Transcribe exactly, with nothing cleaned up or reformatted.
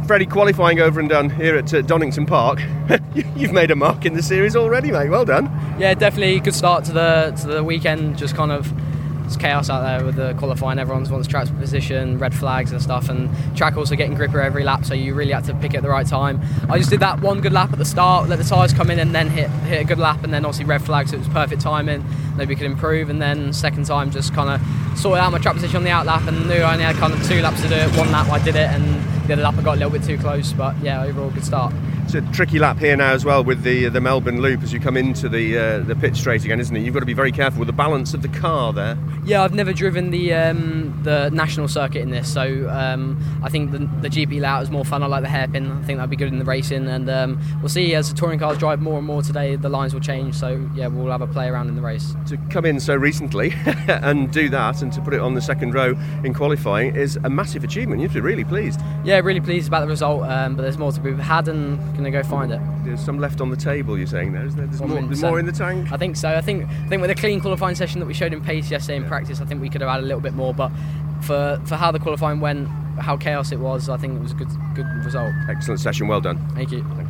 Freddie, qualifying over and done here at uh, Donington Park. You've made a mark in the series already, mate. Well done. Yeah, definitely good start to the to the weekend. Just kind of it's chaos out there with the qualifying. Everyone wants track position, red flags and stuff, and track also getting gripper every lap, so you really had to pick it at the right time. I just did that one good lap at the start, let the tyres come in, and then hit hit a good lap, and then obviously red flags, so it was perfect timing. Maybe we could improve, and then second time just kind of sorted out my track position on the out lap, and knew I only had kind of two laps to do it. One lap I did it, and the other lap I got a little bit too close, but yeah, overall good start. It's a tricky lap here now as well with the the Melbourne Loop as you come into the uh, the pit straight again, isn't it? You've got to be very careful with the balance of the car there. Yeah, I've never driven the um, the national circuit in this, so um, I think the, the G P layout is more fun. I like the hairpin. I think that'd be good in the racing, and um, we'll see as the touring cars drive more and more today, the lines will change. So yeah, we'll have a play around in the race. To come in so recently and do that, and to put it on the second row in qualifying is a massive achievement. You have to be really pleased. Yeah, really pleased about the result, um, but there's more to be had, and going to go find it. There's some left on the table, you're saying there, isn't there? There's more, there's more in the tank? I think so. I think I think with the clean qualifying session that we showed in pace yesterday in yeah. practice, I think we could have had a little bit more, but for for how the qualifying went, how chaos it was, I think it was a good good result. Excellent session, well done. Thank you.